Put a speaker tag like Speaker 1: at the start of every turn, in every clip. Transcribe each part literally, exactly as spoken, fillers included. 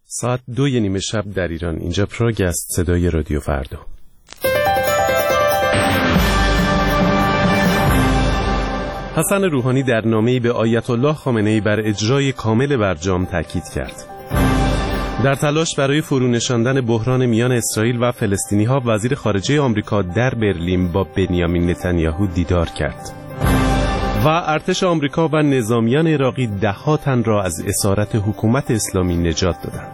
Speaker 1: ساعت دوی نیمه شب در ایران. اینجا پراگ است، صدای رادیو فردا. حسن روحانی در نامه‌ای به آیت الله خامنه‌ای بر اجرای کامل برجام تاکید کرد. در تلاش برای فرونشاندن بحران میان اسرائیل و فلسطینی‌ها، وزیر خارجه آمریکا در برلین با بنیامین نتانیاهو دیدار کرد. و ارتش آمریکا و نظامیان عراقی ده‌ها تن را از اسارت حکومت اسلامی نجات دادند.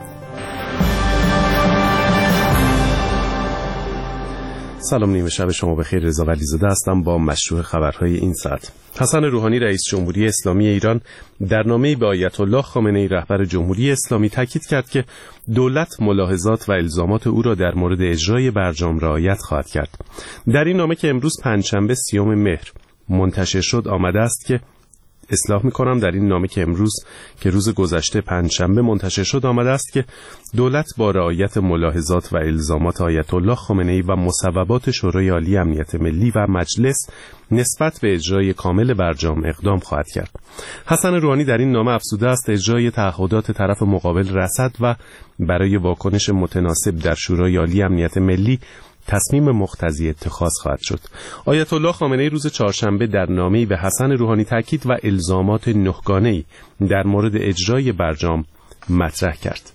Speaker 1: سلام، نیمه شب شما بخیر. رضا ولیزاده هستم با مشروع خبرهای این ساعت. حسن روحانی رئیس جمهوری اسلامی ایران در نامه‌ای به آیت الله خامنه‌ای رهبر جمهوری اسلامی تاکید کرد که دولت ملاحظات و الزامات او را در مورد اجرای برجام رعایت خواهد کرد. در این نامه که امروز پنجشنبه سیوم مهر منتشر شد آمده است که اصلاح می‌کنم در این نامه که امروز که روز گذشته پنجشنبه منتشر شد آمده است که دولت با رعایت ملاحظات و الزامات آیت الله خامنه‌ای و مصوبات شورای عالی امنیت ملی و مجلس نسبت به اجرای کامل برجام اقدام خواهد کرد. حسن روحانی در این نامه افزوده است اجرای تعهدات طرف مقابل رصد و برای واکنش متناسب در شورای عالی امنیت ملی تصمیم مقتضی اتخاذ خواهد شد. آیت الله خامنه‌ای روز چهارشنبه در نامه‌ای به حسن روحانی تاکید و الزامات نهگانه‌ای در مورد اجرای برجام مطرح کرد.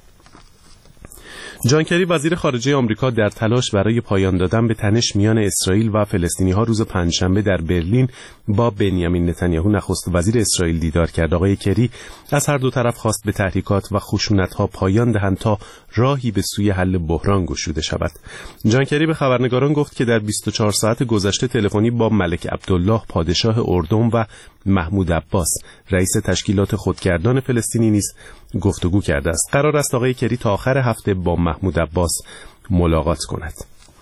Speaker 1: جان کری وزیر خارجه آمریکا در تلاش برای پایان دادن به تنش میان اسرائیل و فلسطینی‌ها روز پنجشنبه در برلین با بنیامین نتانیاهو نخست وزیر اسرائیل دیدار کرد. آقای کری از هر دو طرف خواست به تحریکات و خشونت‌ها پایان دهند تا راهی به سوی حل بحران گشوده شود. جان کری به خبرنگاران گفت که در بیست و چهار ساعت گذشته تلفنی با ملک عبدالله پادشاه اردن و محمود عباس رئیس تشکیلات خودگردان فلسطینی نیز گفتگو کرده است. قرار است آقای کری تا آخر هفته با محمود عباس ملاقات کند.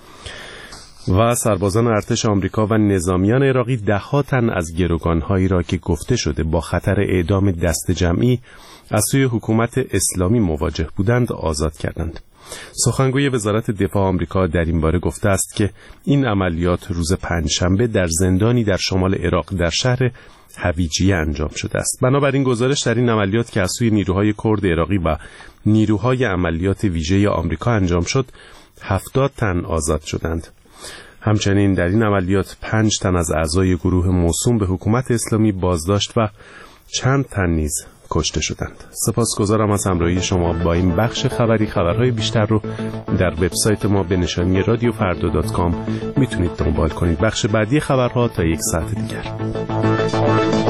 Speaker 1: و سربازان ارتش آمریکا و نظامیان عراقی ده‌ها تن از گروگان‌هایی را که گفته شده با خطر اعدام دست جمعی از سوی حکومت اسلامی مواجه بودند آزاد کردند. سخنگوی وزارت دفاع آمریکا در این باره گفته است که این عملیات روز پنجشنبه در زندانی در شمال عراق در شهر هویجیه انجام شده است. بنابراین گزارش در این عملیات که از سوی نیروهای کرد عراقی و نیروهای عملیات ویژه آمریکا انجام شد، هفتاد تن آزاد شدند. همچنین در این عملیات پنج تن از اعضای گروه موسوم به حکومت اسلامی بازداشت و چند تن نیز کشته شدند. سپاسگزارم از همراهی شما با این بخش خبری. خبرهای بیشتر رو در وبسایت ما به نشانی رادیو فردا دات کام میتونید دنبال کنید. بخش بعدی خبرها تا یک ساعت دیگر.